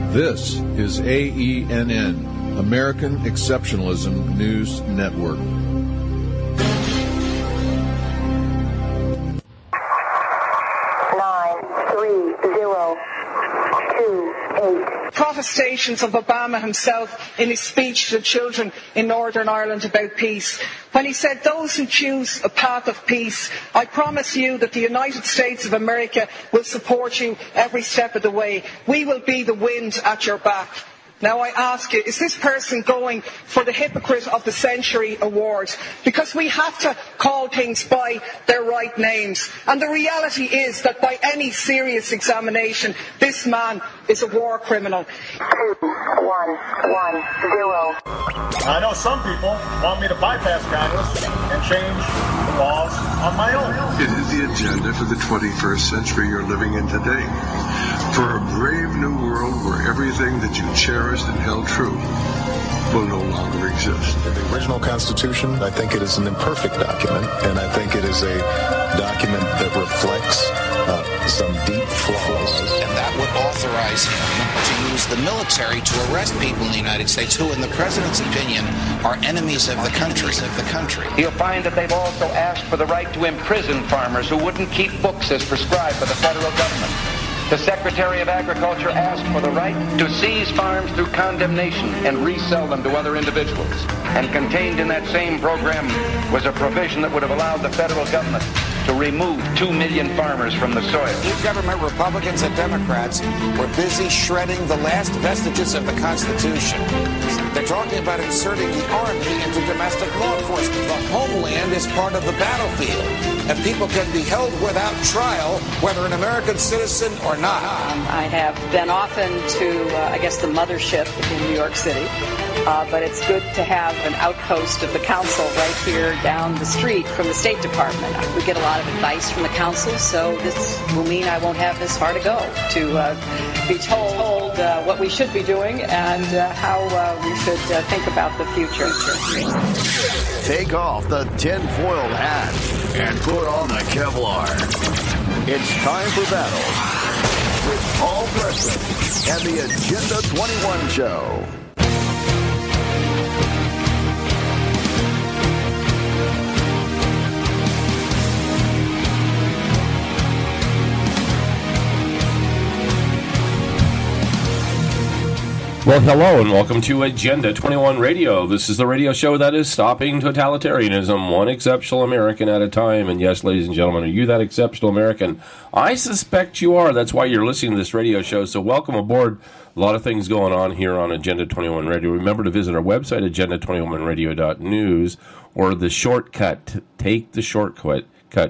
This is AENN, American Exceptionalism News Network. Protestations of Obama himself in his speech to children in Northern Ireland about peace, when he said, "Those who choose a path of peace, I promise you that the United States of America will support you every step of the way. We will be the wind at your back." Now I ask you, is this person going for the Hypocrite of the Century award? Because we have to call things by their right names. And the reality is that by any serious examination, this man is a war criminal. 2110. I know some people want me to bypass Congress and change the laws on my own. It is the agenda for the 21st century you're living in today. For a brave new world where everything that you cherished and held true will no longer exist. In the original Constitution, I think it is an imperfect document, and I think it is a document that reflects some deep flaws. And that would authorize him to use the military to arrest people in the United States who, in the president's opinion, are enemies of the country. You'll find that they've also asked for the right to imprison farmers who wouldn't keep books as prescribed by the federal government. The Secretary of Agriculture asked for the right to seize farms through condemnation and resell them to other individuals. And contained in that same program was a provision that would have allowed the federal government to remove 2 million farmers from the soil. New government, Republicans and Democrats, were busy shredding the last vestiges of the Constitution. They're talking about inserting the Army into domestic law enforcement. The homeland is part of the battlefield, and people can be held without trial, whether an American citizen or not. I have been often to, the mothership in New York City, but it's good to have an outpost of the council right here down the street from the State Department. We get a lot of advice from the council, so this will mean I won't have this far to go to be told what we should be doing and how we should think about the future. Take off the tinfoil hat and put on the Kevlar. It's time for battle with Paul Preston and the Agenda 21 Show. Well, hello and welcome to Agenda 21 Radio. This is the radio show that is stopping totalitarianism, one exceptional American at a time. And yes, ladies and gentlemen, are you that exceptional American? I suspect you are. That's why you're listening to this radio show. So welcome aboard. A lot of things going on here on Agenda 21 Radio. Remember to visit our website, agenda21radio.news, or the shortcut, take the shortcut,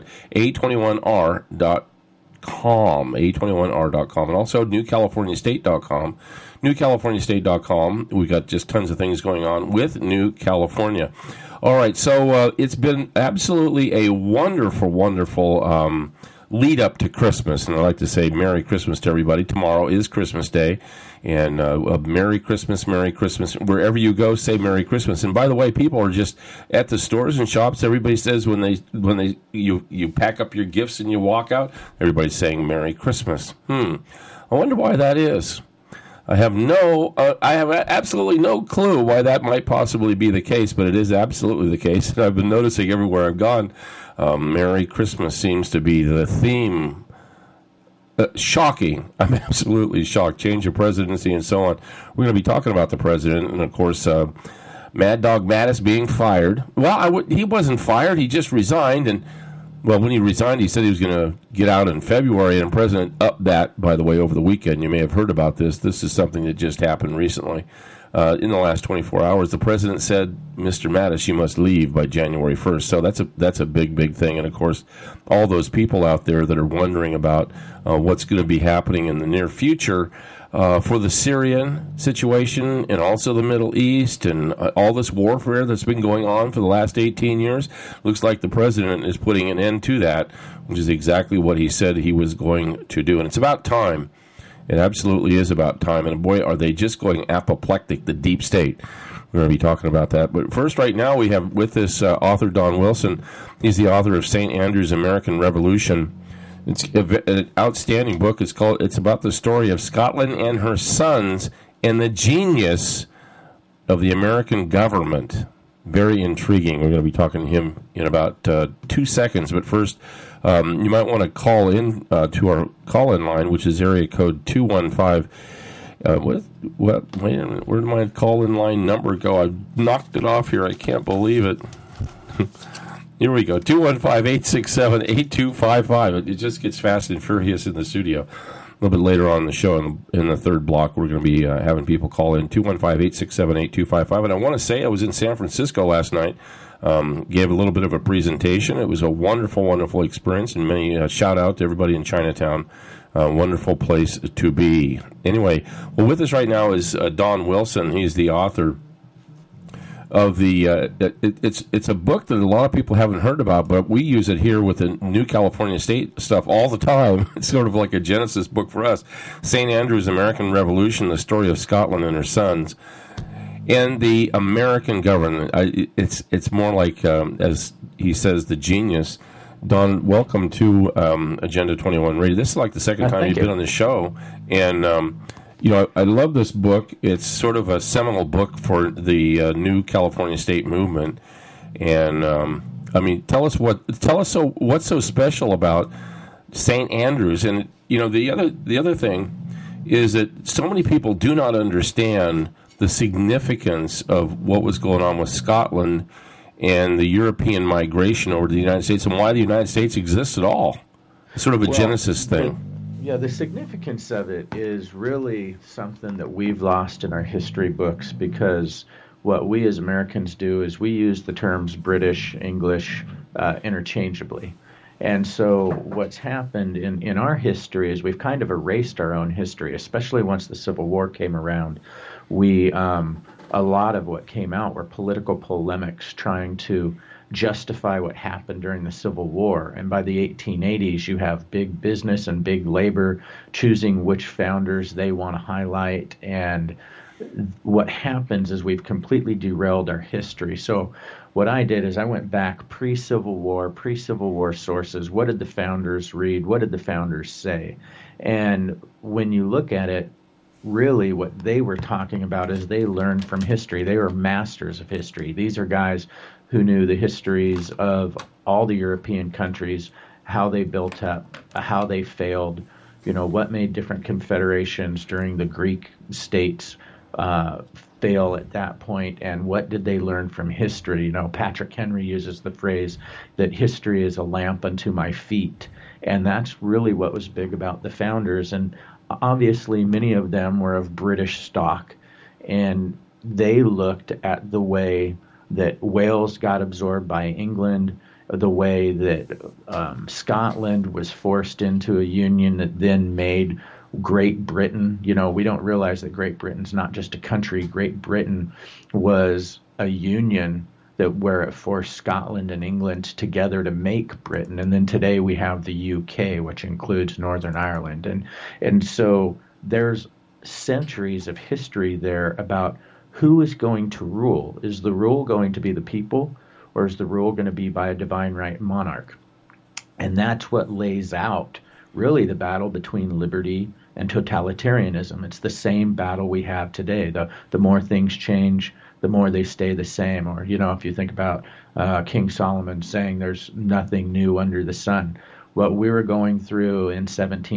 a21r.com, a21r.com, and also newcaliforniastate.com. NewCaliforniaState.com. We got just tons of things going on with New California. All right, so it's been absolutely a wonderful, wonderful lead up to Christmas, and I'd like to say Merry Christmas to everybody. Tomorrow is Christmas Day, and Merry Christmas, wherever you go, say Merry Christmas. And by the way, people are just at the stores and shops. Everybody says when you pack up your gifts and you walk out, everybody's saying Merry Christmas. I wonder why that is. I have absolutely no clue why that might possibly be the case, but it is absolutely the case. And I've been noticing everywhere I've gone, Merry Christmas seems to be the theme. Shocking. I'm absolutely shocked. Change of presidency and so on. We're going to be talking about the president, and of course, Mad Dog Mattis being fired. Well, he wasn't fired. He just resigned, and well, when he resigned, he said he was going to get out in February, and the president upped that, by the way, over the weekend. You may have heard about this. This is something that just happened recently. In the last 24 hours, the president said, Mr. Mattis, you must leave by January 1st. So that's a big, big thing. And, of course, all those people out there that are wondering about what's going to be happening in the near future for the Syrian situation and also the Middle East and all this warfare that's been going on for the last 18 years, looks like the president is putting an end to that, which is exactly what he said he was going to do. And it's about time. It absolutely is about time. And boy, are they just going apoplectic, the deep state. We're going to be talking about that. But first, right now, we have with us author Don Wilson. He's the author of St. Andrew's American Revolution. It's an outstanding book. It's about the story of Scotland and her sons and the genius of the American government. Very intriguing. We're going to be talking to him in about 2 seconds. But first, you might want to call in to our call-in line, which is area code 215. Wait a minute. Where did my call-in line number go? I knocked it off here. I can't believe it. Here we go. 215-867-8255. It just gets fast and furious in the studio. A little bit later on in the show, in the third block, we're going to be having people call in 215-867-8255. And I want to say I was in San Francisco last night. Gave a little bit of a presentation. It was a wonderful, wonderful experience. And many shout out to everybody in Chinatown. Wonderful place to be. Anyway, well, with us right now is Don Wilson. He's the author of the it's a book that a lot of people haven't heard about, but we use it here with the New California State stuff all the time. It's sort of like a Genesis book for us. St. Andrew's American Revolution, the story of Scotland and her sons, and the American government. It's more like, as he says, the genius. Don, welcome to Agenda 21 Radio. This is like the second time you've been on the show, and I love this book. It's sort of a seminal book for the New California State movement. And tell us what's so special about St. Andrews. And the other thing is that so many people do not understand the significance of what was going on with Scotland and the European migration over to the United States, and why the United States exists at all. It's sort of a Genesis thing. Yeah, the significance of it is really something that we've lost in our history books, because what we as Americans do is we use the terms British, English interchangeably. And so what's happened in our history is we've kind of erased our own history, especially once the Civil War came around. A lot of what came out were political polemics trying to justify what happened during the Civil War. And by the 1880s, you have big business and big labor choosing which founders they want to highlight. And what happens is we've completely derailed our history. So what I did is I went back pre-Civil War sources. What did the founders read? What did the founders say? And when you look at it, really what they were talking about is they learned from history. They were masters of history. These are guys who knew the histories of all the European countries, how they built up, how they failed, what made different confederations during the Greek states fail at that point, and what did they learn from history. Patrick Henry uses the phrase that history is a lamp unto my feet, and that's really what was big about the founders. And obviously, many of them were of British stock, and they looked at the way that Wales got absorbed by England, the way that Scotland was forced into a union that then made Great Britain. We don't realize that Great Britain's not just a country. Great Britain was a union where it forced Scotland and England together to make Britain. And then today we have the UK, which includes Northern Ireland. And so there's centuries of history there about who is going to rule. Is the rule going to be the people, or is the rule going to be by a divine right monarch? And that's what lays out really the battle between liberty and totalitarianism. It's the same battle we have today. The more things change, the more they stay the same. Or, if you think about King Solomon saying there's nothing new under the sun. What we were going through in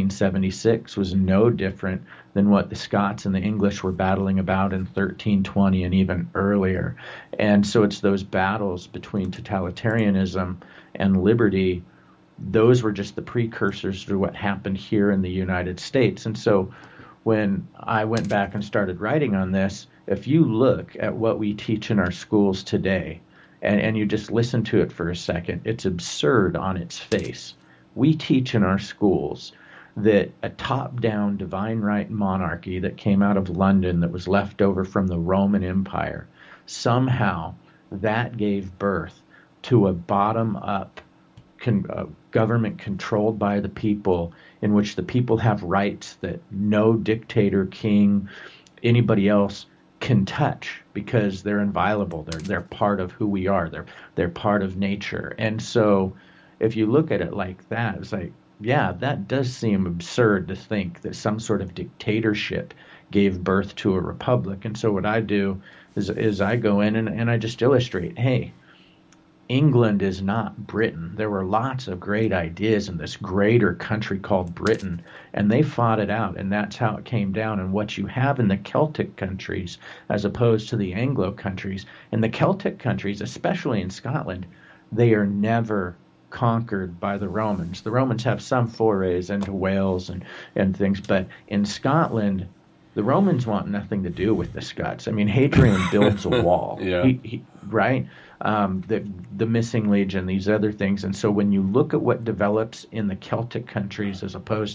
1776 was no different than what the Scots and the English were battling about in 1320 and even earlier. And so it's those battles between totalitarianism and liberty. Those were just the precursors to what happened here in the United States. And so when I went back and started writing on this, if you look at what we teach in our schools today, and you just listen to it for a second, it's absurd on its face. We teach in our schools that a top-down divine right monarchy that came out of London that was left over from the Roman Empire, somehow that gave birth to a bottom-up government controlled by the people, in which the people have rights that no dictator, king, anybody else can touch, because they're inviolable. They're part of who we are. They're part of nature. And so if you look at it like that, it's like yeah, that does seem absurd to think that some sort of dictatorship gave birth to a republic. And so what I do is I go in and I just illustrate, hey, England is not Britain. There were lots of great ideas in this greater country called Britain, and they fought it out, and that's how it came down. And what you have in the Celtic countries, as opposed to the Anglo countries, in the Celtic countries, especially in Scotland, they are never conquered by the Romans. The Romans have some forays into Wales and things, but in Scotland, the Romans want nothing to do with the Scots. I mean, Hadrian builds a wall, right? The missing legion, these other things. And so when you look at what develops in the Celtic countries as opposed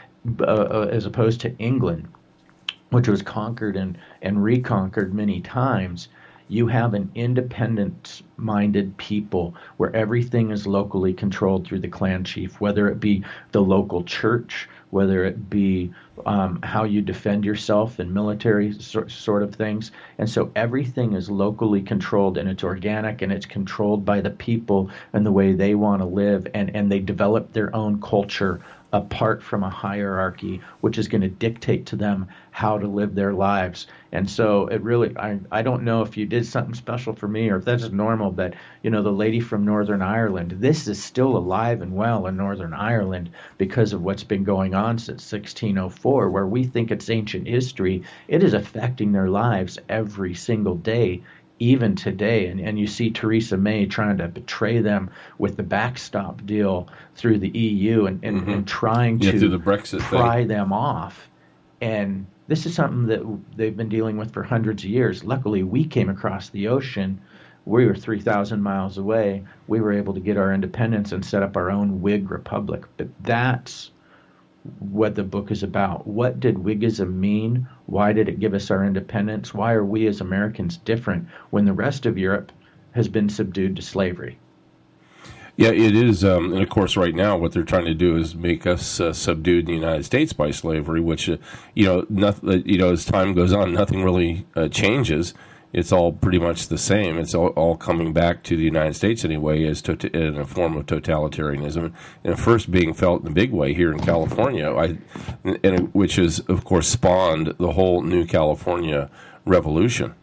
to England, which was conquered and reconquered many times, you have an independent-minded people where everything is locally controlled through the clan chief, whether it be the local church, whether it be how you defend yourself in military sort of things. And so everything is locally controlled, and it's organic, and it's controlled by the people and the way they want to live, and they develop their own culture apart from a hierarchy, which is going to dictate to them how to live their lives. And so it really, I don't know if you did something special for me or if that's just normal, but, the lady from Northern Ireland, this is still alive and well in Northern Ireland because of what's been going on since 1604, where we think it's ancient history. It is affecting their lives every single day, even today. And you see Theresa May trying to betray them with the backstop deal through the EU and trying to through the Brexit pry them off. And this is something that they've been dealing with for hundreds of years. Luckily, we came across the ocean. We were 3,000 miles away. We were able to get our independence and set up our own Whig republic. But that's what the book is about. What did Whiggism mean? Why did it give us our independence? Why are we as Americans different when the rest of Europe has been subdued to slavery? Yeah, it is. And of course, right now, what they're trying to do is make us subdued in the United States by slavery, which, as time goes on, nothing really changes. It's all pretty much the same. It's all coming back to the United States anyway, as in a form of totalitarianism, and first being felt in a big way here in California, which has, of course, spawned the whole new California revolution.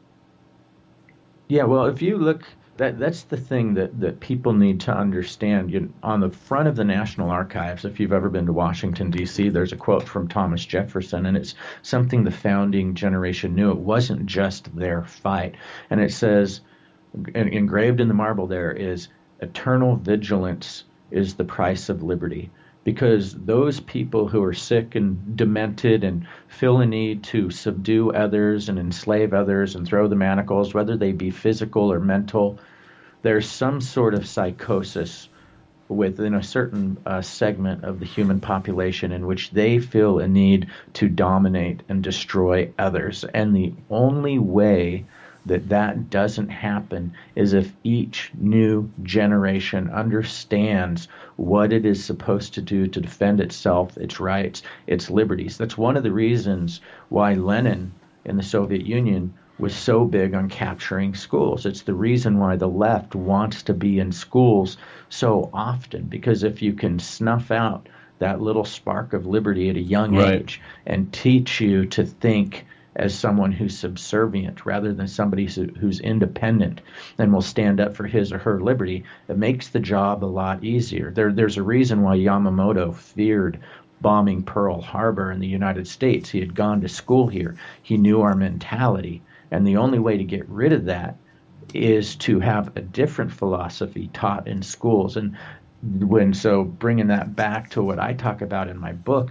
Yeah, well, if you look, that's the thing that people need to understand. On the front of the National Archives, if you've ever been to Washington, D.C., there's a quote from Thomas Jefferson, and it's something the founding generation knew. It wasn't just their fight. And it says, engraved in the marble there is, eternal vigilance is the price of liberty. Because those people who are sick and demented and feel a need to subdue others and enslave others and throw the manacles, whether they be physical or mental, there's some sort of psychosis within a certain segment of the human population in which they feel a need to dominate and destroy others. And the only way that doesn't happen is if each new generation understands what it is supposed to do to defend itself, its rights, its liberties. That's one of the reasons why Lenin in the Soviet Union was so big on capturing schools. It's the reason why the left wants to be in schools so often, because if you can snuff out that little spark of liberty at a young age and teach you to think as someone who's subservient rather than somebody who's independent and will stand up for his or her liberty, it makes the job a lot easier. There's a reason why Yamamoto feared bombing Pearl Harbor in the United States. He had gone to school here. He knew our mentality. And the only way to get rid of that is to have a different philosophy taught in schools. And bringing that back to what I talk about in my book,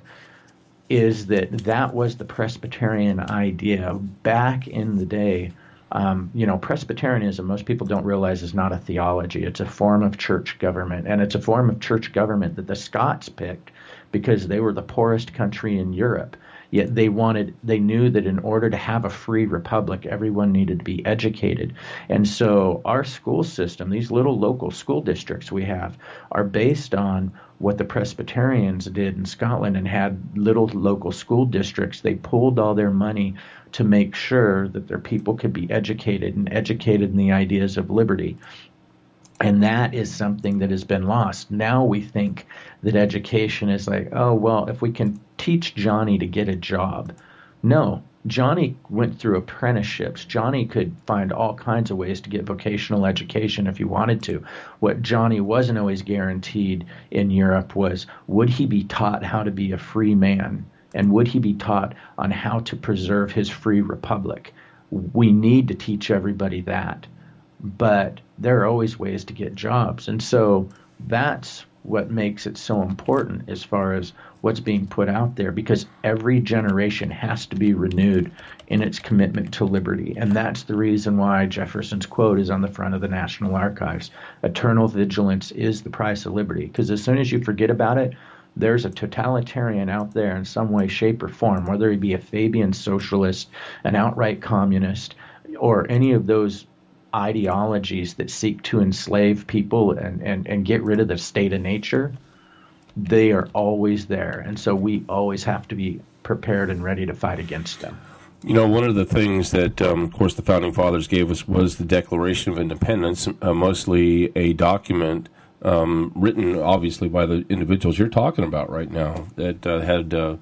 is that was the Presbyterian idea back in the day. Presbyterianism, most people don't realize, is not a theology. It's a form of church government, and it's a form of church government that the Scots picked because they were the poorest country in Europe. Yet they knew that in order to have a free republic, everyone needed to be educated. And so our school system, these little local school districts we have, are based on what the Presbyterians did in Scotland and had little local school districts. They pooled all their money to make sure that their people could be educated and educated in the ideas of liberty. And that is something that has been lost. Now we think that education is like, oh, well, if we can teach Johnny to get a job. No, Johnny went through apprenticeships. Johnny could find all kinds of ways to get vocational education if he wanted to. What Johnny wasn't always guaranteed in Europe was, would he be taught how to be a free man? And would he be taught on how to preserve his free republic? We need to teach everybody that. But there are always ways to get jobs. And so that's what makes it so important as far as what's being put out there, because every generation has to be renewed in its commitment to liberty. And that's the reason why Jefferson's quote is on the front of the National Archives. Eternal vigilance is the price of liberty. Because as soon as you forget about it, there's a totalitarian out there in some way, shape, or form, whether he be a Fabian socialist, an outright communist, or any of those ideologies that seek to enslave people and get rid of the state of nature. They are always there. And so we always have to be prepared and ready to fight against them. You know, one of the things that, of course, the Founding Fathers gave us was the Declaration of Independence, mostly a document written, obviously, by the individuals you're talking about right now that had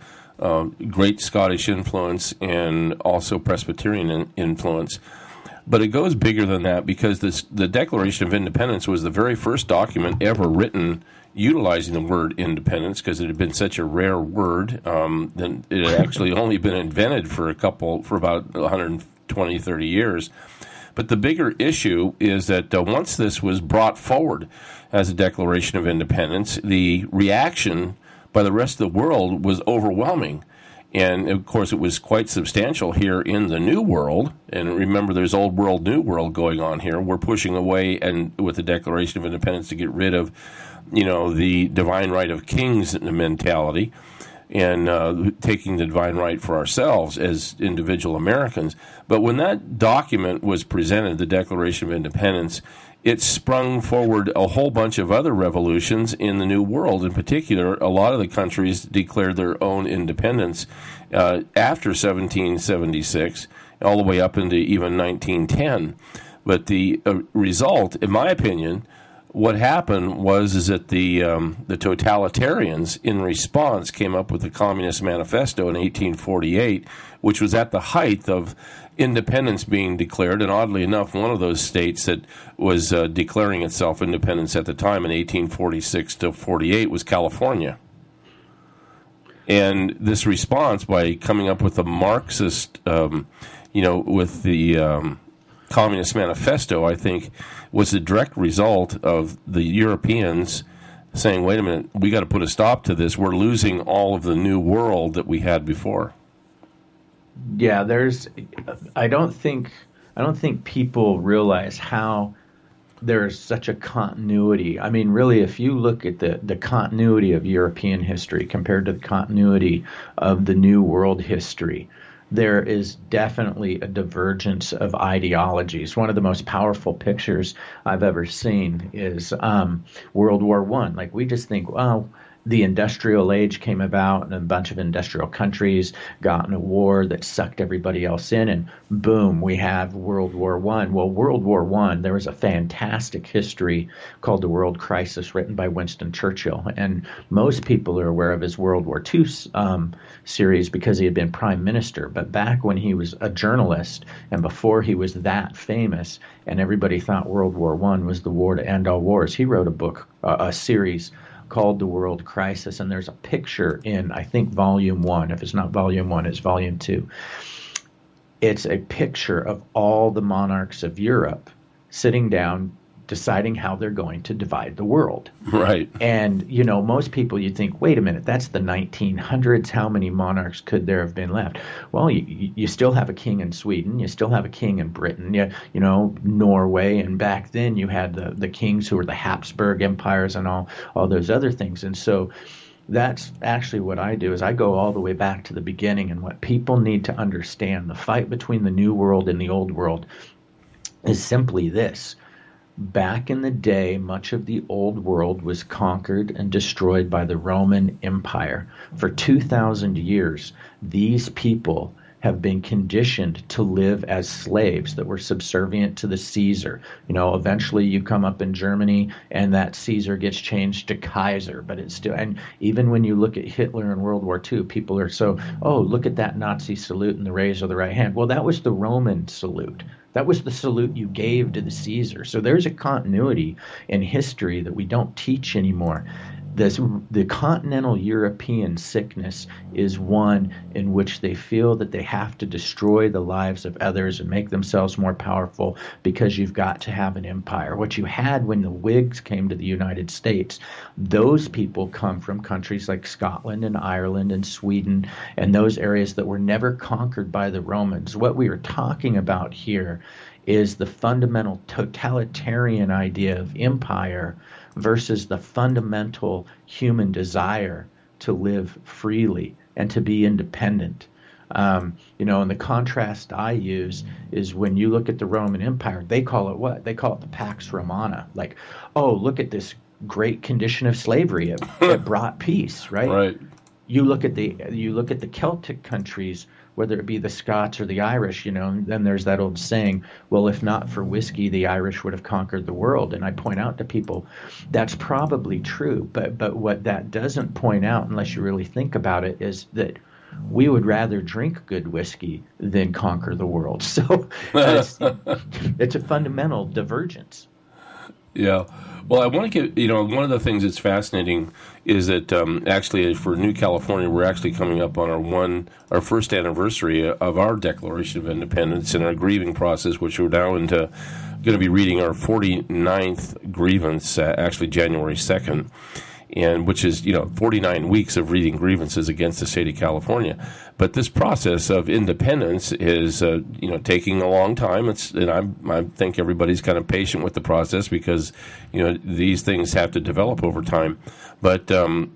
great Scottish influence and also Presbyterian influence. But it goes bigger than that, because the Declaration of Independence was the very first document ever written utilizing the word independence, because it had been such a rare word. Then it had actually only been invented for about 120, 30 years. But the bigger issue is that once this was brought forward as a Declaration of Independence, the reaction by the rest of the world was overwhelming. And, of course, it was quite substantial here in the New World. And remember, there's Old World, New World going on here. We're pushing away and with the Declaration of Independence to get rid of, the divine right of kings mentality and taking the divine right for ourselves as individual Americans. But when that document was presented, the Declaration of Independence, it sprung forward a whole bunch of other revolutions in the New World. In particular, a lot of the countries declared their own independence after 1776, all the way up into even 1910. But the result, in my opinion, what happened was that the totalitarians, in response, came up with the Communist Manifesto in 1848, which was at the height of independence being declared. And oddly enough, one of those states that was declaring itself independence at the time in 1846 to 48 was California. And this response, by coming up with a Marxist, with the Communist Manifesto, I think, was the direct result of the Europeans saying, wait a minute, we got to put a stop to this. We're losing all of the New World that we had before. Yeah, I don't think people realize how there's such a continuity. I mean, really, if you look at the continuity of European history compared to the continuity of the New World history, there is definitely a divergence of ideologies. One of the most powerful pictures I've ever seen is World War I. Like, we just think, oh, the industrial age came about and a bunch of industrial countries got in a war that sucked everybody else in, and boom, we have World War I. Well, World War I, there was a fantastic history called The World Crisis written by Winston Churchill, and most people are aware of his World War II series because he had been prime minister. But back when he was a journalist and before he was that famous and everybody thought World War I was the war to end all wars, he wrote a book, a series called The World Crisis, and there's a picture in, I think, Volume 1. If it's not Volume 1, it's Volume 2. It's a picture of all the monarchs of Europe sitting down, deciding how they're going to divide the world. Right. And, most people, you think, wait a minute, that's the 1900s. How many monarchs could there have been left? Well, you still have a king in Sweden. You still have a king in Britain, Norway. And back then you had the kings who were the Habsburg empires and all those other things. And so that's actually what I do, is I go all the way back to the beginning. And what people need to understand, the fight between the New World and the Old World, is simply this. Back in the day, much of the Old World was conquered and destroyed by the Roman Empire. For 2,000 years, these people have been conditioned to live as slaves that were subservient to the Caesar. Eventually you come up in Germany and that Caesar gets changed to Kaiser, but it's still, and even when you look at Hitler in World War II, people are so, look at that Nazi salute and the raise of the right hand. Well, that was the Roman salute. That was the salute you gave to the Caesar. So there's a continuity in history that we don't teach anymore. The continental European sickness is one in which they feel that they have to destroy the lives of others and make themselves more powerful because you've got to have an empire. What you had when the Whigs came to the United States, those people come from countries like Scotland and Ireland and Sweden and those areas that were never conquered by the Romans. What we are talking about here is the fundamental totalitarian idea of empire versus the fundamental human desire to live freely and to be independent. And the contrast I use is when you look at the Roman Empire, they call it what? They call it the Pax Romana. Like, look at this great condition of slavery. It brought peace, right? Right. You look at the Celtic countries, whether it be the Scots or the Irish, then there's that old saying, well, if not for whiskey, the Irish would have conquered the world. And I point out to people, that's probably true. But what that doesn't point out, unless you really think about it, is that we would rather drink good whiskey than conquer the world. So it's a fundamental divergence. Yeah. Well, I want to get, one of the things that's fascinating is that actually for New California, we're actually coming up on our first anniversary of our Declaration of Independence and our grieving process, which we're now going to be reading our 49th grievance, actually January 2nd. And which is, 49 weeks of reading grievances against the state of California. But this process of independence is, taking a long time. I think everybody's kind of patient with the process because, these things have to develop over time. But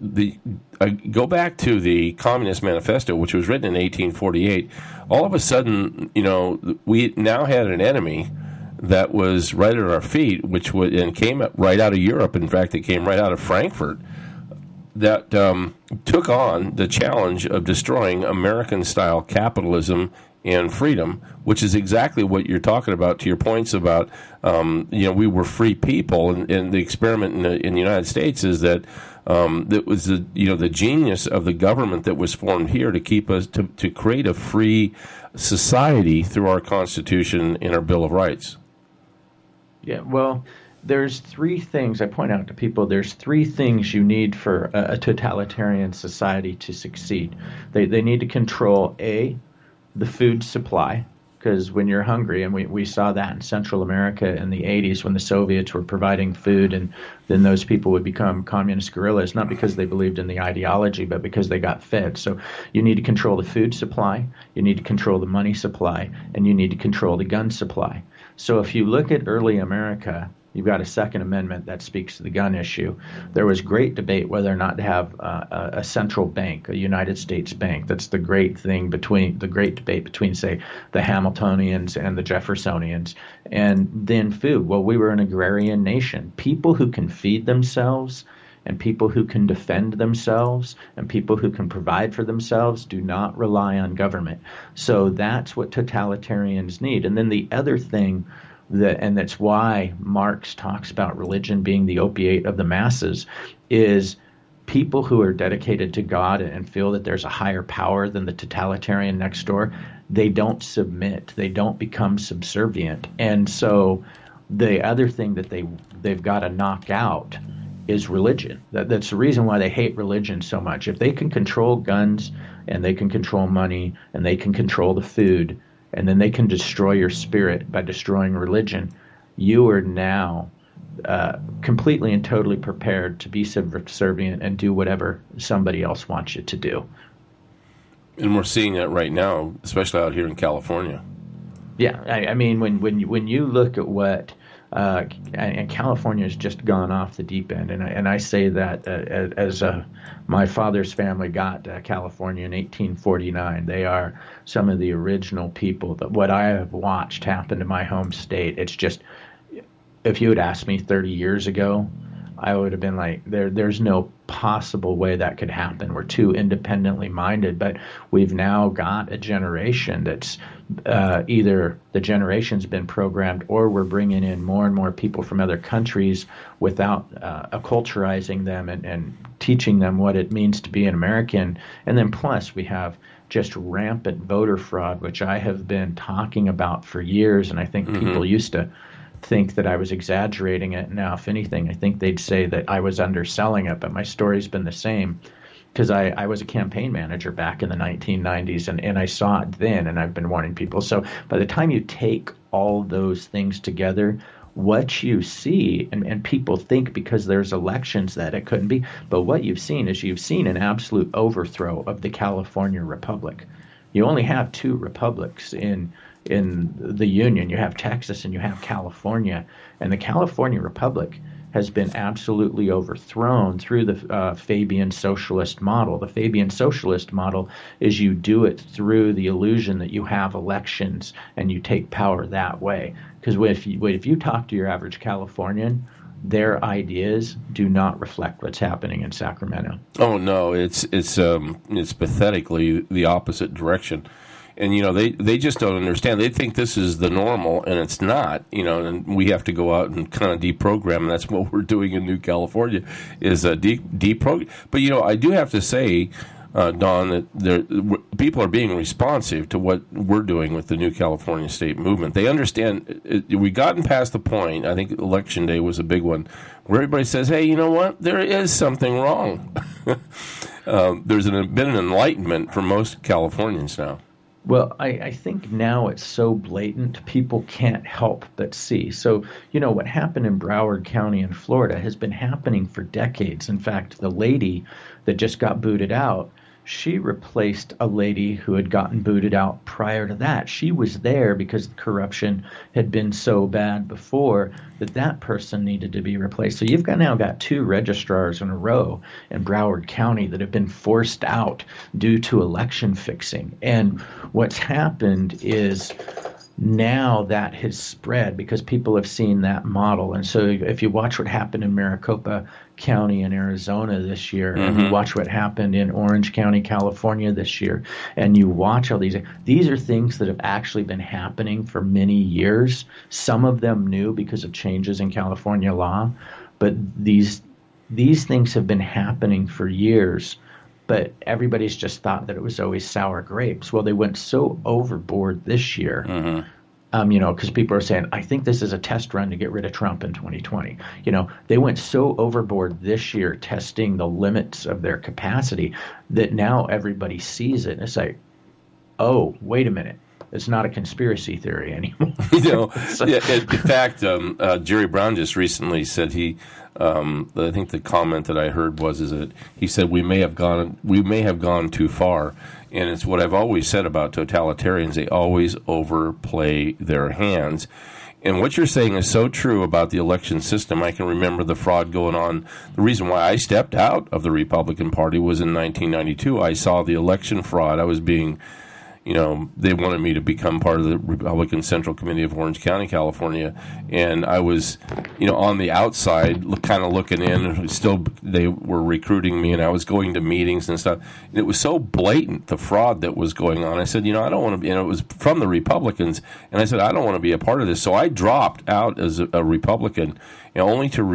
I go back to the Communist Manifesto, which was written in 1848. All of a sudden, we now had an enemy that was right at our feet, and came right out of Europe. In fact, it came right out of Frankfurt, that took on the challenge of destroying American-style capitalism and freedom, which is exactly what you're talking about. To your points about, we were free people, and the experiment in the United States is that that was the genius of the government that was formed here to keep us to create a free society through our Constitution and our Bill of Rights. Yeah, well, there's three things I point out to people. There's three things you need for a totalitarian society to succeed. They need to control, A, the food supply, because when you're hungry, and we saw that in Central America in the 80s when the Soviets were providing food, and then those people would become communist guerrillas, not because they believed in the ideology, but because they got fed. So you need to control the food supply, you need to control the money supply, and you need to control the gun supply. So if you look at early America, you've got a Second Amendment that speaks to the gun issue. There was great debate whether or not to have a central bank, a United States bank. That's the great debate between, say, the Hamiltonians and the Jeffersonians. And then food. Well, we were an agrarian nation. People who can feed themselves and people who can defend themselves and people who can provide for themselves do not rely on government. So that's what totalitarians need. And then the other thing, and that's why Marx talks about religion being the opiate of the masses, is people who are dedicated to God and feel that there's a higher power than the totalitarian next door, they don't submit. They don't become subservient. And so the other thing that they've got to knock out is religion. That's the reason why they hate religion so much. If they can control guns and they can control money and they can control the food, and then they can destroy your spirit by destroying religion, you are now completely and totally prepared to be subservient and do whatever somebody else wants you to do. And we're seeing that right now, especially out here in California. Yeah, I mean, when you look at what and California has just gone off the deep end, and I say that as my father's family got to California in 1849. They are some of the original people that what I have watched happen to my home state. It's just, if you had asked me 30 years ago, I would have been like, there's no possible way that could happen. We're too independently minded. But we've now got a generation that's either the generation's been programmed, or we're bringing in more and more people from other countries without acculturizing them and teaching them what it means to be an American. And then plus we have just rampant voter fraud, which I have been talking about for years. And I think people used to think that I was exaggerating it. Now, if anything, I think they'd say that I was underselling it, but my story's been the same, because I was a campaign manager back in the 1990s, and I saw it then, and I've been warning people. So by the time you take all those things together, what you see, and people think because there's elections that it couldn't be, but what you've seen is you've seen an absolute overthrow of the California Republic. You only have two republics in the Union. You have Texas and you have California, and the California Republic has been absolutely overthrown through the Fabian socialist model. The Fabian socialist model is you do it through the illusion that you have elections and you take power that way. Because if you talk to your average Californian, their ideas do not reflect what's happening in Sacramento. Oh no, it's pathetically the opposite direction. And, they just don't understand. They think this is the normal, and it's not, and we have to go out and kind of deprogram, and that's what we're doing in New California, is deprogram. But, I do have to say, Don, that people are being responsive to what we're doing with the New California State Movement. They understand. We've gotten past the point, I think Election Day was a big one, where everybody says, hey, you know what, there is something wrong. There's been an enlightenment for most Californians now. Well, I think now it's so blatant, people can't help but see. So, what happened in Broward County in Florida has been happening for decades. In fact, the lady that just got booted out, she replaced a lady who had gotten booted out prior to that. She was there because the corruption had been so bad before that person needed to be replaced. So you've now got two registrars in a row in Broward County that have been forced out due to election fixing. And what's happened is now that has spread because people have seen that model. And so if you watch what happened in Maricopa County in Arizona this year, and you watch what happened in Orange County, California this year, and you watch all these are things that have actually been happening for many years. Some of them new because of changes in California law, but these things have been happening for years. But everybody's just thought that it was always sour grapes. Well, they went so overboard this year, because people are saying, I think this is a test run to get rid of Trump in 2020. They went so overboard this year testing the limits of their capacity that now everybody sees it. And it's like, oh, wait a minute. It's not a conspiracy theory anymore. In fact, Jerry Brown just recently said I think the comment that I heard is that he said we may have gone too far, and it's what I've always said about totalitarians. They always overplay their hands. And what you're saying is so true about the election system. I can remember the fraud going on. The reason why I stepped out of the Republican Party was in 1992. I saw the election fraud. I was being they wanted me to become part of the Republican Central Committee of Orange County, California, and I was, on the outside, kind of looking in. Still, they were recruiting me, and I was going to meetings and stuff. And it was so blatant, the fraud that was going on. I said, I don't want to be, it was from the Republicans, and I said, I don't want to be a part of this. So I dropped out as a Republican, only to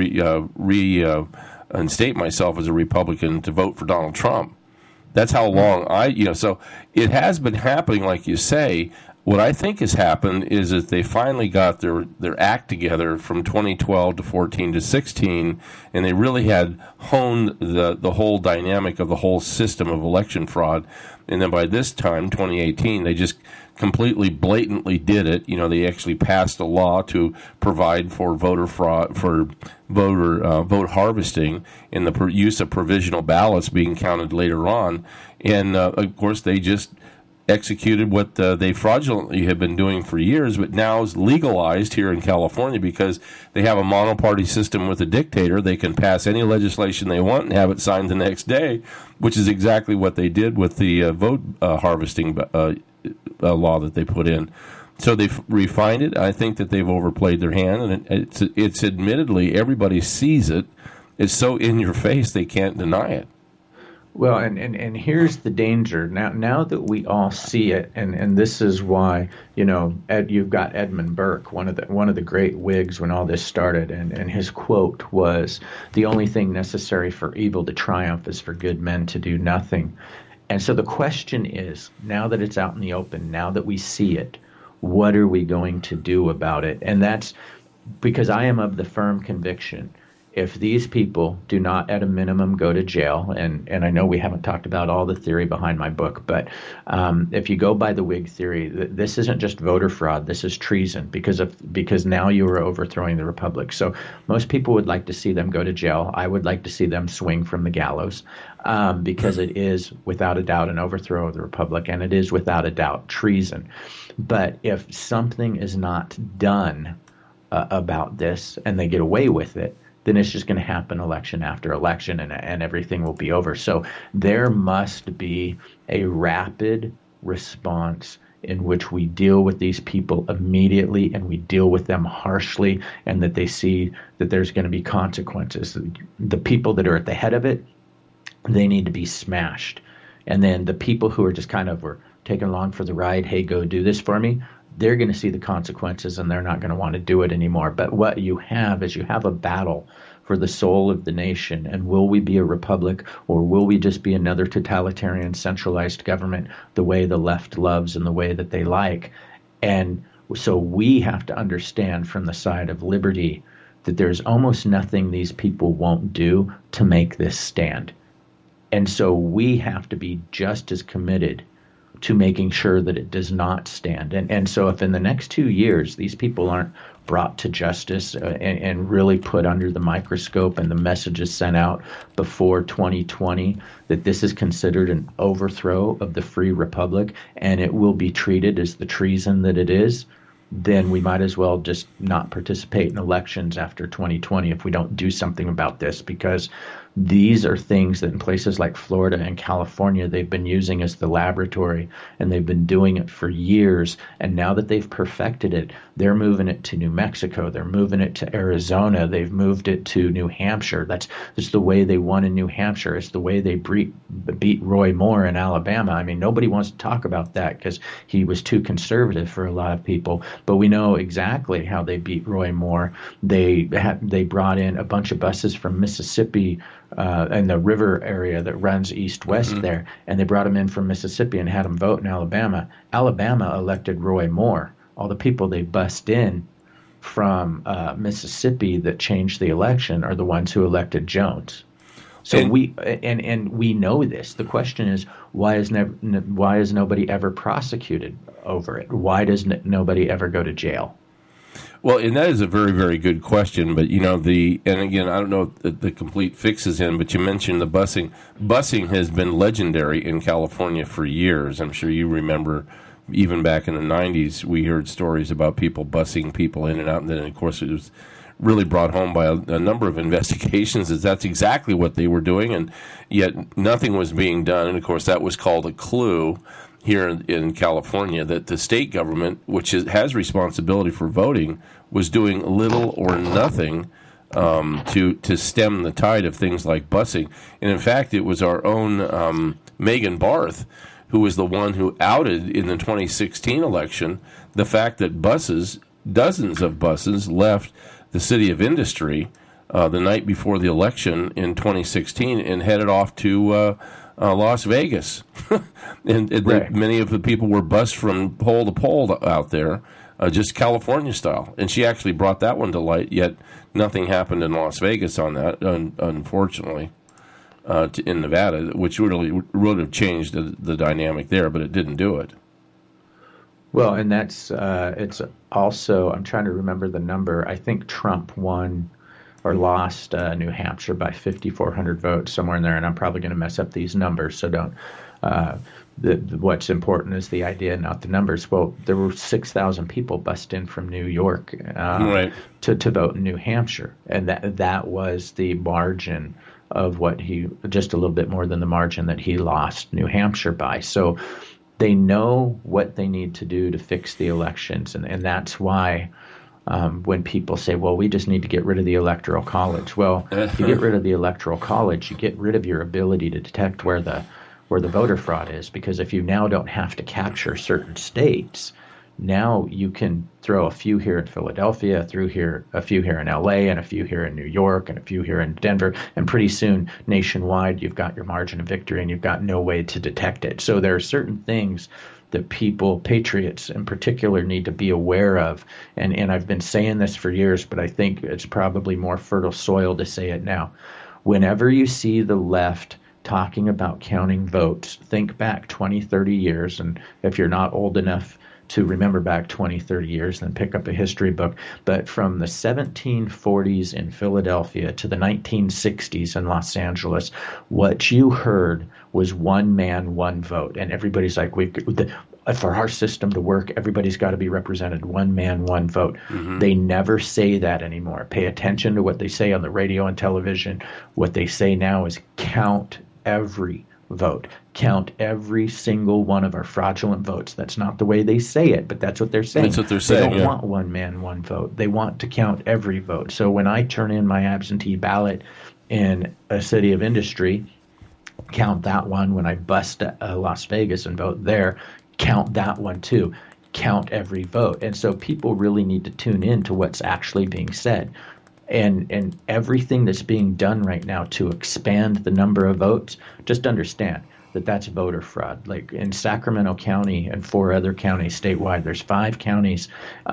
reinstate myself as a Republican to vote for Donald Trump. That's how long so it has been happening, like you say. What I think has happened is that they finally got their act together from 2012 to 14 to 16, and they really had honed the whole dynamic of the whole system of election fraud. And then by this time, 2018, they just completely blatantly did it. They actually passed a law to provide for voter fraud, for vote harvesting, and the use of provisional ballots being counted later on. And of course, they just executed what they fraudulently have been doing for years, but now is legalized here in California because they have a monoparty system with a dictator. They can pass any legislation they want and have it signed the next day, which is exactly what they did with the vote harvesting law that they put in. So they've refined it. I think that they've overplayed their hand, and it's admittedly everybody sees it. It's so in your face they can't deny it. Well, and here's the danger. Now that we all see it, and this is why, you've got Edmund Burke, one of the great Whigs when all this started, and his quote was, "The only thing necessary for evil to triumph is for good men to do nothing." And so the question is, now that it's out in the open, now that we see it, what are we going to do about it? And that's because I am of the firm conviction, if these people do not at a minimum go to jail, and I know we haven't talked about all the theory behind my book, but if you go by the Whig theory, this isn't just voter fraud, this is treason because now you are overthrowing the republic. So most people would like to see them go to jail. I would like to see them swing from the gallows because it is without a doubt an overthrow of the republic, and it is without a doubt treason. But if something is not done about this and they get away with it, then it's just going to happen election after election, and everything will be over. So there must be a rapid response in which we deal with these people immediately and we deal with them harshly, and that they see that there's going to be consequences. The people that are at the head of it, they need to be smashed. And then the people who are just kind of were taken along for the ride, hey, go do this for me, they're going to see the consequences and they're not going to want to do it anymore. But what you have is you have a battle for the soul of the nation. And will we be a republic, or will we just be another totalitarian centralized government the way the left loves and the way that they like? And so we have to understand from the side of liberty that there's almost nothing these people won't do to make this stand. And so we have to be just as committed to making sure that it does not stand. And so if in the next 2 years these people aren't brought to justice and really put under the microscope, and the message is sent out before 2020 that this is considered an overthrow of the free republic and it will be treated as the treason that it is, then we might as well just not participate in elections after 2020 if we don't do something about this, because these are things that in places like Florida and California they've been using as the laboratory, and they've been doing it for years. And now that they've perfected it, they're moving it to New Mexico, they're moving it to Arizona, they've moved it to New Hampshire. That's the way they won in New Hampshire. It's the way they beat Roy Moore in Alabama. I mean, nobody wants to talk about that because he was too conservative for a lot of people, but we know exactly how they beat Roy Moore. They brought in a bunch of buses from Mississippi in the river area that runs east-west there, and they brought them in from Mississippi and had them vote in Alabama. Alabama elected Roy Moore. All the people they bussed in from Mississippi that changed the election are the ones who elected Jones. So we know this. The question is, why is nobody ever prosecuted over it? Why does nobody ever go to jail? Well, and that is a very, very good question. But, and again, I don't know if the complete fix is in, but you mentioned the busing. Busing has been legendary in California for years. I'm sure you remember even back in the 90s, we heard stories about people busing people in and out. And then, of course, it was really brought home by a number of investigations that that's exactly what they were doing, and yet nothing was being done. And, of course, that was called a clue here in California, that the state government, which has responsibility for voting, was doing little or nothing to stem the tide of things like busing. And in fact, it was our own Megan Barth who was the one who outed in the 2016 election the fact that dozens of buses left the city of Industry the night before the election in 2016 and headed off to Las Vegas. and right. Many of the people were bused from pole to pole out there, just California style. And she actually brought that one to light, yet nothing happened in Las Vegas on that, unfortunately, in Nevada, which really would have changed the dynamic there, but it didn't do it. Well, and that's it's also, I'm trying to remember the number, I think Trump won or lost New Hampshire by 5,400 votes, somewhere in there, and I'm probably going to mess up these numbers, so don't. What's important is the idea, not the numbers. Well, there were 6,000 people bussed in from New York right. to vote in New Hampshire, and that was the margin of just a little bit more than the margin that he lost New Hampshire by. So they know what they need to do to fix the elections, and that's why when people say, well, we just need to get rid of the Electoral College. Well, if you get rid of the Electoral College, you get rid of your ability to detect where the voter fraud is, because if you now don't have to capture certain states, now you can throw a few here in Philadelphia, a few here in LA, and a few here in New York, and a few here in Denver, and pretty soon nationwide you've got your margin of victory and you've got no way to detect it. So there are certain things that people, patriots in particular, need to be aware of. And I've been saying this for years, but I think it's probably more fertile soil to say it now. Whenever you see the left talking about counting votes, think back 20, 30 years. And if you're not old enough to remember back 20, 30 years, then pick up a history book. But from the 1740s in Philadelphia to the 1960s in Los Angeles, what you heard was one man, one vote. And everybody's like, for our system to work, everybody's got to be represented. One man, one vote. Mm-hmm. They never say that anymore. Pay attention to what they say on the radio and television. What they say now is count every vote. Count every single one of our fraudulent votes. That's not the way they say it, but that's what they're saying. That's what they're saying. They don't want one man, one vote. They want to count every vote. So when I turn in my absentee ballot in a city of industry, count that one. When I bust Las Vegas and vote there, count that one too. Count every vote. And so people really need to tune in to what's actually being said. And everything that's being done right now to expand the number of votes, just understand that that's voter fraud. Like in Sacramento County and 4 other counties statewide, there's 5 counties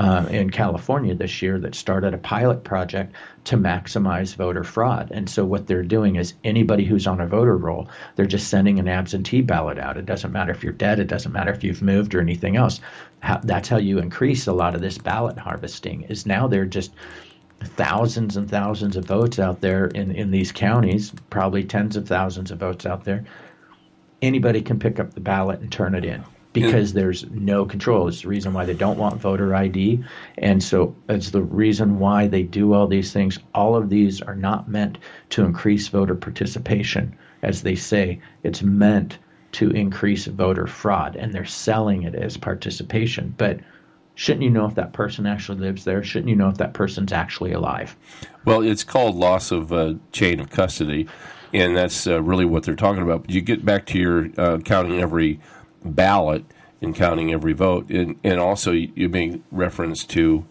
in California this year that started a pilot project to maximize voter fraud. And so what they're doing is anybody who's on a voter roll, they're just sending an absentee ballot out. It doesn't matter if you're dead. It doesn't matter if you've moved or anything else. That's how you increase a lot of this ballot harvesting, is now they're just thousands and thousands of votes out there in these counties, probably tens of thousands of votes out there. Anybody can pick up the ballot and turn it in because there's no control. It's the reason why they don't want voter ID. And so it's the reason why they do all these things. All of these are not meant to increase voter participation, as they say. It's meant to increase voter fraud, and they're selling it as participation. But shouldn't you know if that person actually lives there? Shouldn't you know if that person's actually alive? Well, it's called loss of chain of custody, and that's really what they're talking about. But you get back to your counting every ballot and counting every vote, and also you make reference to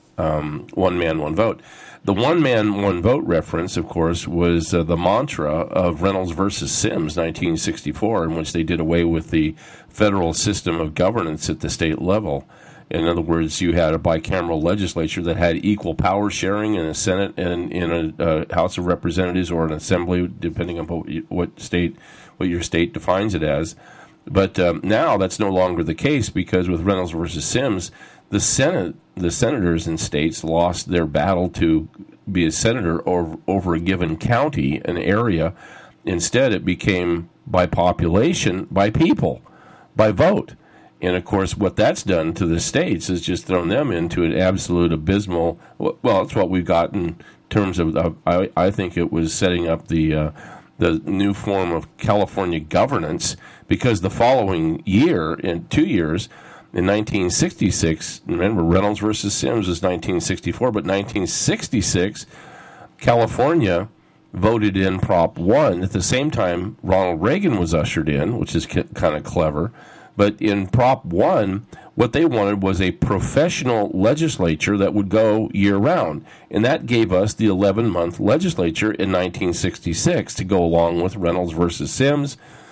one man, one vote. The one man, one vote reference, of course, was the mantra of Reynolds versus Sims, 1964, in which they did away with the federal system of governance at the state level. In other words, you had a bicameral legislature that had equal power sharing in a Senate and in a House of Representatives or an Assembly, depending on what your state defines it as. But now that's no longer the case, because with Reynolds versus Sims, the senators in states lost their battle to be a senator over a given county, an area. Instead, it became by population, by people, by vote. And, of course, what that's done to the states is just thrown them into an absolute abysmal, well, it's what we've got in terms of, I think it was setting up the new form of California governance, because the following year, in 2 years, in 1966, remember, Reynolds versus Sims was 1964, but 1966, California voted in Prop 1. At the same time, Ronald Reagan was ushered in, which is kind of clever. But in Prop 1, what they wanted was a professional legislature that would go year-round. And that gave us the 11-month legislature in 1966 to go along with Reynolds versus Sims.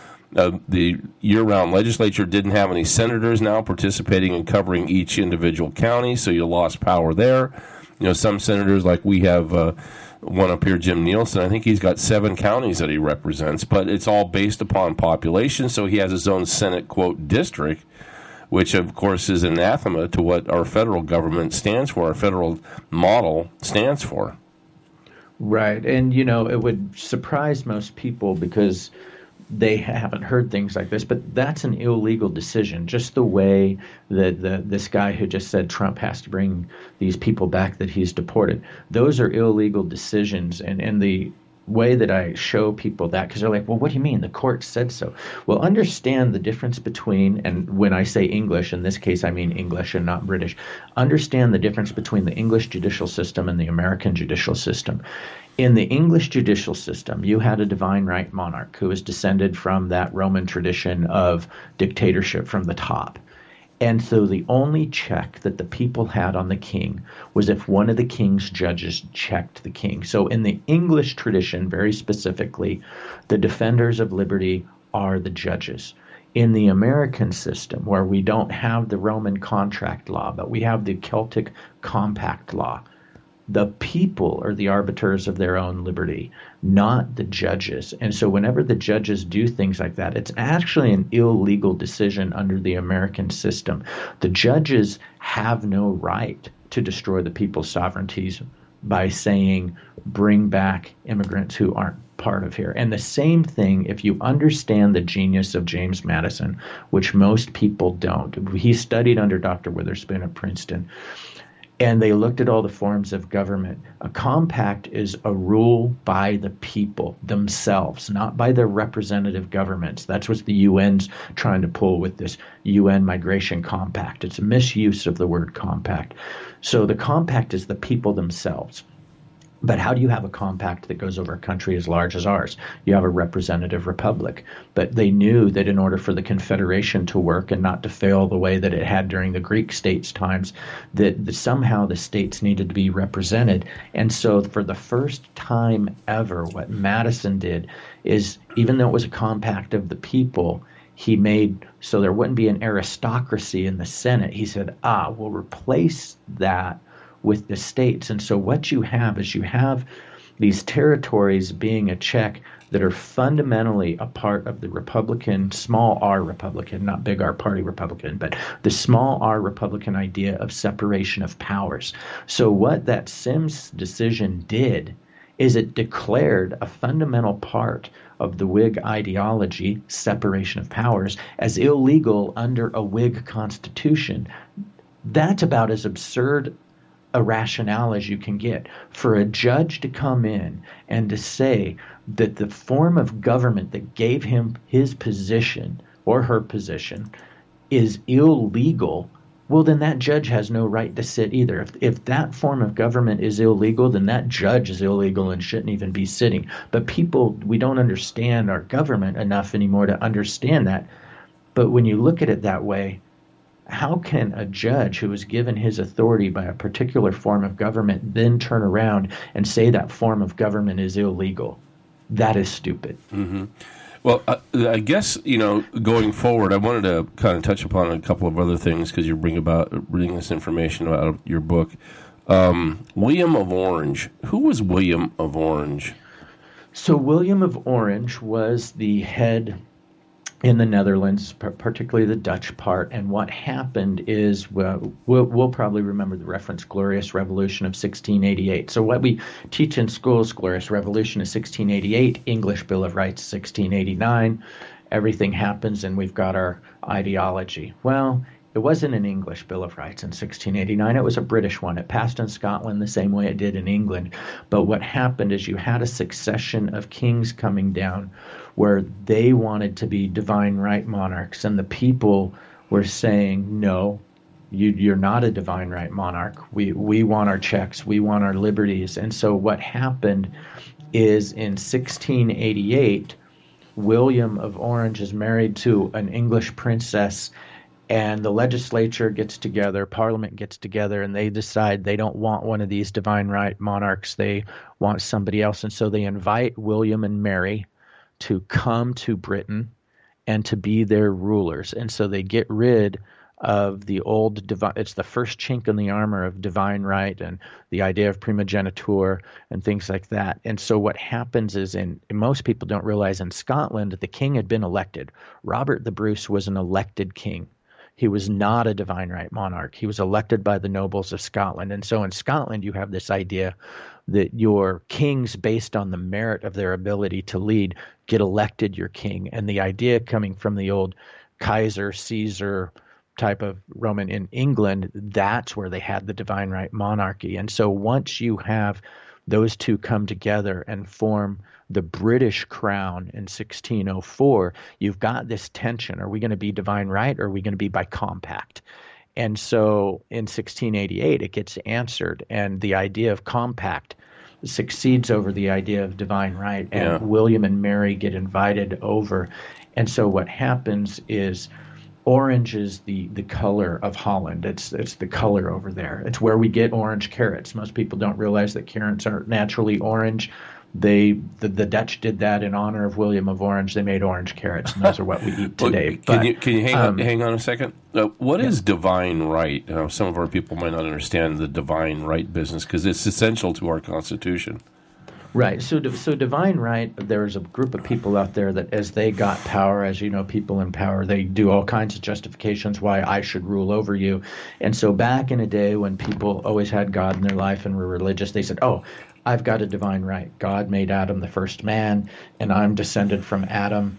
The year-round legislature didn't have any senators now participating in covering each individual county, so you lost power there. You know, some senators, like we have one up here, Jim Nielsen, I think he's got 7 counties that he represents, but it's all based upon population, so he has his own Senate, quote, district, which, of course, is anathema to what our federal government stands for, our federal model stands for. Right, and, you know, it would surprise most people because they haven't heard things like this, but that's an illegal decision. Just the way that this guy who just said Trump has to bring these people back that he's deported, those are illegal decisions. And the way that I show people that, because they're like, well, what do you mean? The court said so. Well, understand the difference between, and when I say English, in this case I mean English and not British, understand the difference between the English judicial system and the American judicial system. In the English judicial system, you had a divine right monarch who was descended from that Roman tradition of dictatorship from the top. And so the only check that the people had on the king was if one of the king's judges checked the king. So in the English tradition, very specifically, the defenders of liberty are the judges. In the American system, where we don't have the Roman contract law, but we have the Celtic compact law, the people are the arbiters of their own liberty, not the judges. And so whenever the judges do things like that, it's actually an illegal decision under the American system. The judges have no right to destroy the people's sovereignties by saying, bring back immigrants who aren't part of here. And the same thing, if you understand the genius of James Madison, which most people don't. He studied under Dr. Witherspoon at Princeton. And they looked at all the forms of government. A compact is a rule by the people themselves, not by their representative governments. That's what the UN's trying to pull with this UN Migration Compact. It's a misuse of the word compact. So the compact is the people themselves. But how do you have a compact that goes over a country as large as ours? You have a representative republic. But they knew that in order for the Confederation to work and not to fail the way that it had during the Greek states' times, that somehow the states needed to be represented. And so for the first time ever, what Madison did is, even though it was a compact of the people, he made so there wouldn't be an aristocracy in the Senate. He said, we'll replace that with the states. And so what you have is you have these territories being a check that are fundamentally a part of the Republican, small r Republican, not big R party Republican, but the small r Republican idea of separation of powers. So what that Sims decision did is it declared a fundamental part of the Whig ideology, separation of powers, as illegal under a Whig constitution. That's about as absurd a rationale as you can get. For a judge to come in and to say that the form of government that gave him his position or her position is illegal, well, then that judge has no right to sit either. If that form of government is illegal, then that judge is illegal and shouldn't even be sitting. But people, we don't understand our government enough anymore to understand that. But when you look at it that way, how can a judge who was given his authority by a particular form of government then turn around and say that form of government is illegal? That is stupid. Mm-hmm. Well, I guess, going forward, I wanted to kind of touch upon a couple of other things because you're bringing this information out of your book. William of Orange. Who was William of Orange? So William of Orange was the head in the Netherlands, particularly the Dutch part. And what happened is, we'll probably remember the reference Glorious Revolution of 1688. So what we teach in schools, Glorious Revolution is 1688, English Bill of Rights 1689. Everything happens and we've got our ideology. Well, it wasn't an English Bill of Rights in 1689. It was a British one. It passed in Scotland the same way it did in England. But what happened is you had a succession of kings coming down where they wanted to be divine right monarchs, and the people were saying, no, you're not a divine right monarch. We want our checks. We want our liberties. And so what happened is in 1688, William of Orange is married to an English princess, and the legislature gets together, Parliament gets together, and they decide they don't want one of these divine right monarchs. They want somebody else. And so they invite William and Mary to come to Britain and to be their rulers. And so they get rid of the old divine, it's the first chink in the armor of divine right and the idea of primogeniture and things like that. And so what happens is, and most people don't realize, in Scotland, the king had been elected. Robert the Bruce was an elected king. He was not a divine right monarch. He was elected by the nobles of Scotland. And so in Scotland, you have this idea that your kings, based on the merit of their ability to lead, get elected your king. And the idea coming from the old Kaiser, Caesar type of Roman in England, that's where they had the divine right monarchy. And so once you have those two come together and form the British crown in 1604. You've got this tension. Are we going to be divine right, or are we going to be by compact? And so in 1688, it gets answered, and the idea of compact succeeds over the idea of divine right, and William and Mary get invited over. And so what happens is orange is the color of Holland. It's the color over there. It's where we get orange carrots. Most people don't realize that carrots aren't naturally orange. The Dutch did that in honor of William of Orange. They made orange carrots, and those are what we eat today. Can you hang on a second? What is divine right? Some of our people might not understand the divine right business because it's essential to our Constitution. Right. So divine right, there's a group of people out there that as they got power, as you know, people in power, they do all kinds of justifications why I should rule over you. And so back in a day when people always had God in their life and were religious, they said, oh, I've got a divine right. God made Adam the first man, and I'm descended from Adam.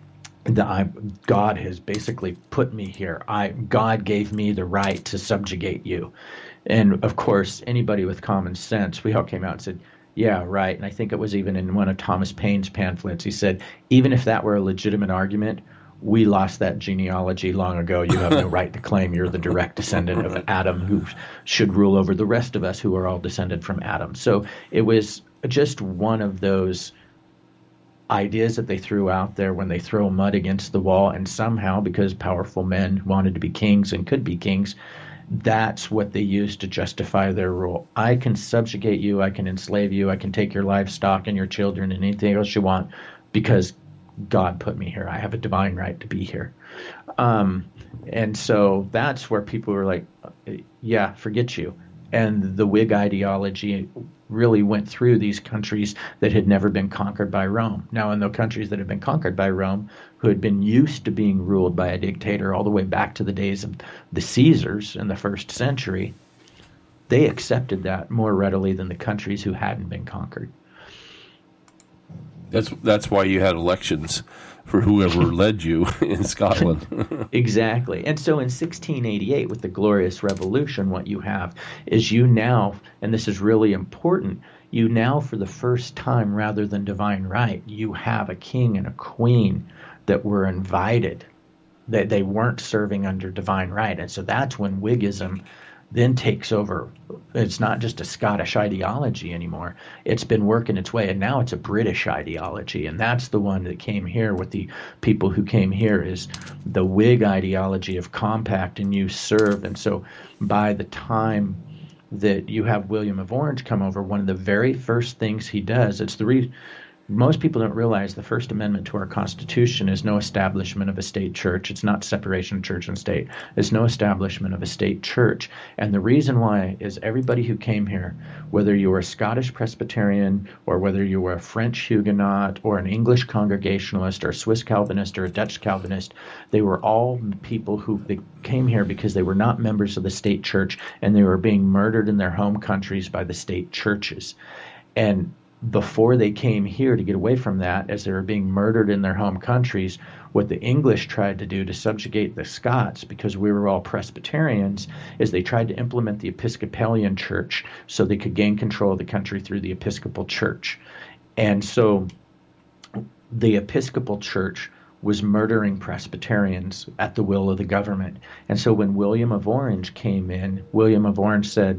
God has basically put me here. God gave me the right to subjugate you. And, of course, anybody with common sense, we all came out and said, yeah, right. And I think it was even in one of Thomas Paine's pamphlets. He said, even if that were a legitimate argument, we lost that genealogy long ago. You have no right to claim you're the direct descendant of Adam who should rule over the rest of us who are all descended from Adam. So it was just one of those ideas that they threw out there when they throw mud against the wall. And somehow, because powerful men wanted to be kings and could be kings, that's what they used to justify their rule. I can subjugate you. I can enslave you. I can take your livestock and your children and anything else you want because God put me here. I have a divine right to be here. And so that's where people were like, yeah, forget you. And the Whig ideology really went through these countries that had never been conquered by Rome. Now, in the countries that had been conquered by Rome, who had been used to being ruled by a dictator all the way back to the days of the Caesars in the 1st century, they accepted that more readily than the countries who hadn't been conquered. That's why you had elections for whoever led you in Scotland. Exactly. And so in 1688, with the Glorious Revolution, what you have is you now, and this is really important, you now for the first time, rather than divine right, you have a king and a queen that were invited, that they weren't serving under divine right. And so that's when Whiggism then takes over. It's not just a Scottish ideology anymore. It's been working its way, and now it's a British ideology, and that's the one that came here with the people who came here is the Whig ideology of compact and you serve. And so by the time that you have William of Orange come over, one of the very first things he does, most people don't realize the First Amendment to our Constitution is no establishment of a state church. It's not separation of church and state. It's no establishment of a state church. And the reason why is everybody who came here, whether you were a Scottish Presbyterian or whether you were a French Huguenot or an English Congregationalist or a Swiss Calvinist or a Dutch Calvinist, they were all people who they came here because they were not members of the state church and they were being murdered in their home countries by the state churches. And before they came here to get away from that, as they were being murdered in their home countries, what the English tried to do to subjugate the Scots, because we were all Presbyterians, is they tried to implement the Episcopalian Church so they could gain control of the country through the Episcopal Church. And so the Episcopal Church was murdering Presbyterians at the will of the government. And so when William of Orange came in, William of Orange said,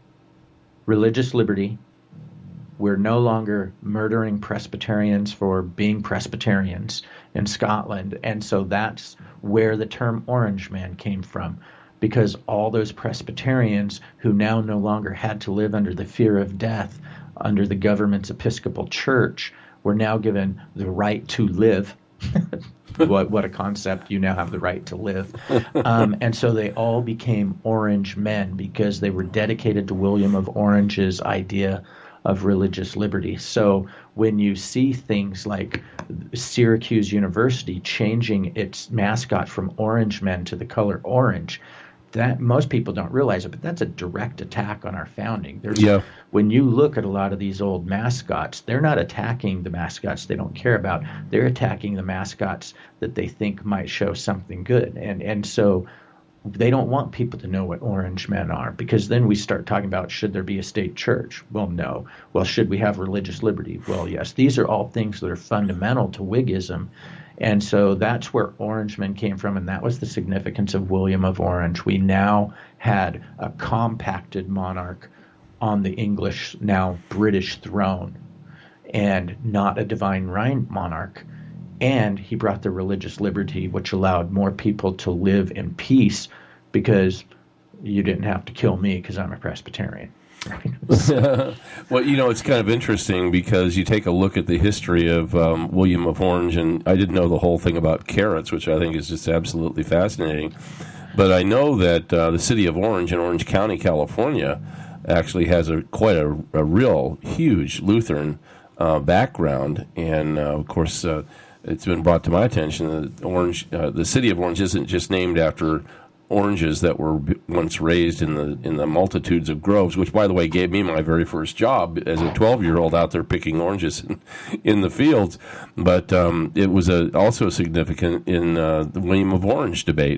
religious liberty. We're no longer murdering Presbyterians for being Presbyterians in Scotland. And so that's where the term Orange Man came from, because all those Presbyterians who now no longer had to live under the fear of death under the government's Episcopal Church were now given the right to live. What a concept. You now have the right to live. And so they all became Orange Men because they were dedicated to William of Orange's idea of religious liberty. So when you see things like Syracuse University changing its mascot from Orange Men to the color orange, that most people don't realize it, but that's a direct attack on our founding. When you look at a lot of these old mascots, they're not attacking the mascots they don't care about. They're attacking the mascots that they think might show something good. And so they don't want people to know what Orangemen are, because then we start talking about, should there be a state church? Well, no. Well, should we have religious liberty? Well, yes. These are all things that are fundamental to Whiggism. And so that's where Orangemen came from, and that was the significance of William of Orange. We now had a compacted monarch on the English, now British throne, and not a divine right monarch. And he brought the religious liberty, which allowed more people to live in peace, because you didn't have to kill me because I'm a Presbyterian. Well, it's kind of interesting because you take a look at the history of William of Orange, and I didn't know the whole thing about carrots, which I think is just absolutely fascinating. But I know that the city of Orange in Orange County, California, actually has quite a real huge Lutheran background, and of course it's been brought to my attention that the city of Orange isn't just named after oranges that were once raised in the multitudes of groves, which, by the way, gave me my very first job as a 12-year-old out there picking oranges in the fields. But it was also significant in the William of Orange debate.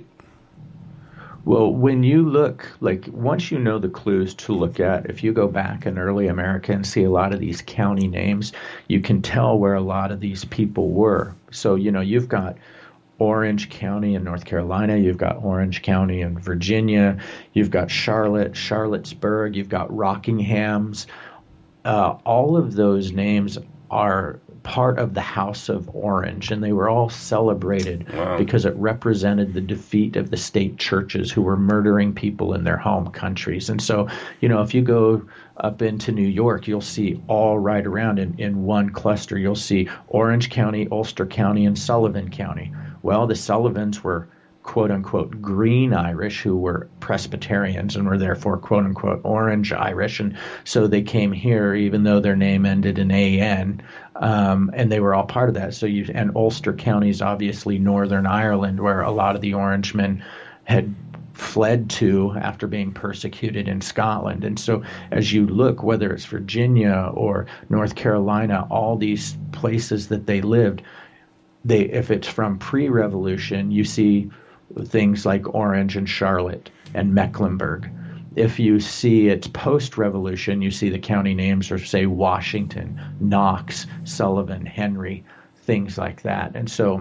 Well, when you look, once you know the clues to look at, if you go back in early America and see a lot of these county names, you can tell where a lot of these people were. So, you've got Orange County in North Carolina, you've got Orange County in Virginia, you've got Charlotte, Charlottesburg, you've got Rockinghams. All of those names are part of the House of Orange, and they were all celebrated because it represented the defeat of the state churches who were murdering people in their home countries. And so, if you go up into New York, you'll see all right around in one cluster, you'll see Orange County, Ulster County, and Sullivan County. Well, the Sullivans were quote-unquote green Irish, who were Presbyterians and were therefore quote-unquote orange Irish, and so they came here even though their name ended in A-N, and they were all part of that. And Ulster County is obviously Northern Ireland, where a lot of the Orangemen had fled to after being persecuted in Scotland. And so as you look, whether it's Virginia or North Carolina, all these places that they lived, if it's from pre-revolution, you see things like Orange and Charlotte and Mecklenburg. If you see it's post-revolution, you see the county names are, say, Washington, Knox, Sullivan, Henry, things like that. And so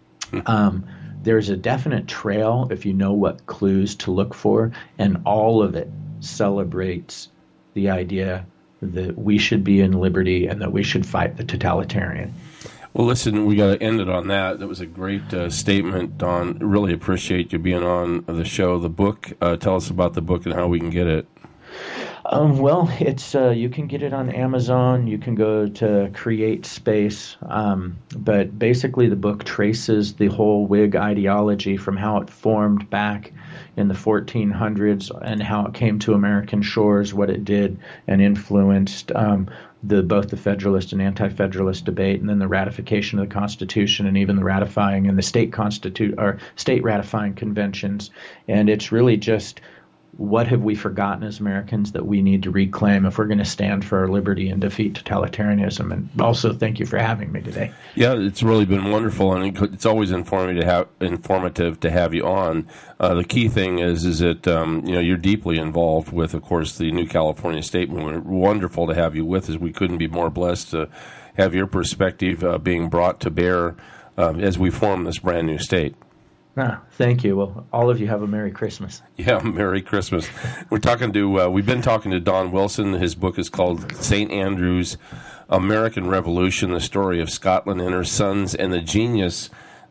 there's a definite trail if you know what clues to look for, and all of it celebrates the idea that we should be in liberty and that we should fight the totalitarian. Well, listen, we got to end it on that. That was a great statement, Don. Really appreciate you being on the show. The book, tell us about the book and how we can get it. Well, it's you can get it on Amazon. You can go to Create Space. But basically the book traces the whole Whig ideology from how it formed back in the 1400s and how it came to American shores, what it did and influenced both the Federalist and Anti-Federalist debate, and then the ratification of the Constitution, and even the ratifying and the state ratifying conventions. And it's really just, what have we forgotten as Americans that we need to reclaim if we're going to stand for our liberty and defeat totalitarianism? And also, thank you for having me today. Yeah, it's really been wonderful, and it's always informative to have you on. The key thing is that you're deeply involved with, of course, the New California State Movement. Wonderful to have you with us. We couldn't be more blessed to have your perspective being brought to bear as we form this brand new state. Thank you. Well, all of you have a Merry Christmas. Yeah, Merry Christmas. We've been talking to Don Wilson. His book is called St. Andrew's American Revolution, the story of Scotland and her sons and the genius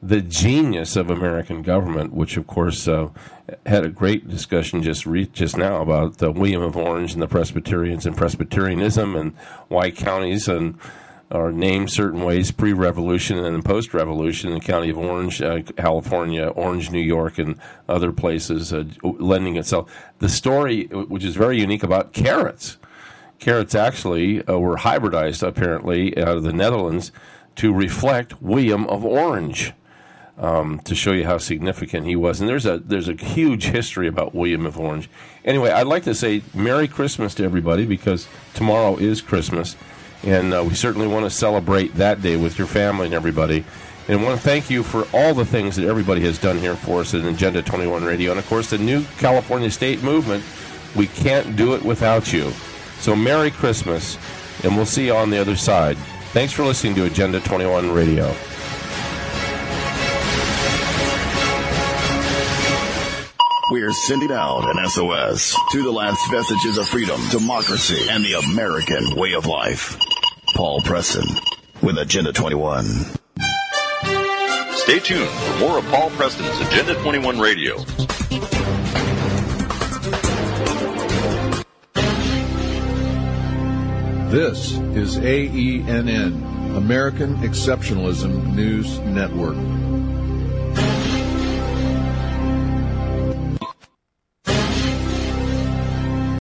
of American government, which of course had a great discussion just now about William of Orange and the Presbyterians and Presbyterianism and why counties are named certain ways pre-revolution and then post-revolution. In the county of Orange, California, Orange, New York, and other places lending itself. The story, which is very unique about carrots. Carrots actually were hybridized, apparently, out of the Netherlands to reflect William of Orange, to show you how significant he was. And there's a huge history about William of Orange. Anyway, I'd like to say Merry Christmas to everybody, because tomorrow is Christmas. And we certainly want to celebrate that day with your family and everybody. And I want to thank you for all the things that everybody has done here for us at Agenda 21 Radio. And, of course, the new California State Movement. We can't do it without you. So Merry Christmas, and we'll see you on the other side. Thanks for listening to Agenda 21 Radio. We're sending out an SOS to the last vestiges of freedom, democracy, and the American way of life. Paul Preston with Agenda 21. Stay tuned for more of Paul Preston's Agenda 21 Radio. This is AENN, American Exceptionalism News Network.